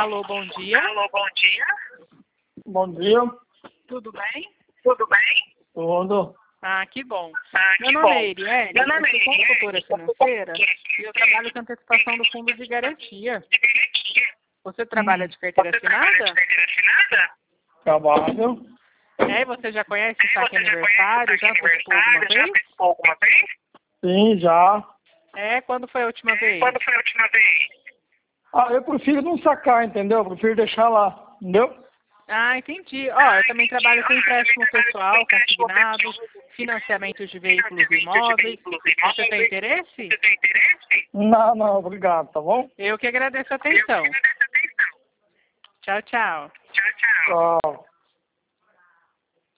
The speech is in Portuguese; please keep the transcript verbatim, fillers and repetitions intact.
Alô, bom dia. Alô, bom dia. Bom dia. Tudo bem? Tudo bem? Tudo. Ah, que bom. Ah, Meu que nome bom. é Erielle, Meu nome eu é sou consultora Erielle, financeira e eu trabalho com antecipação do fundo de garantia. Você trabalha de carteira Você trabalha de assinada? carteira assinada? Trabalho. É, e você já conhece o saque Você já conhece aniversário? o Já saque antecipou alguma aniversário? Já vez? antecipou alguma vez? Sim, já. É, quando foi a última vez? Quando foi a última vez? Ah, eu prefiro não sacar, entendeu? Eu prefiro deixar lá, entendeu? Ah, entendi. Ó, eu também trabalho com empréstimo pessoal, consignado, financiamentos de veículos e imóveis. Você tem interesse? Você tem interesse? Não, não, obrigado, tá bom? Eu que agradeço a atenção. Eu que agradeço a atenção. Tchau, tchau. Tchau, tchau. Tchau.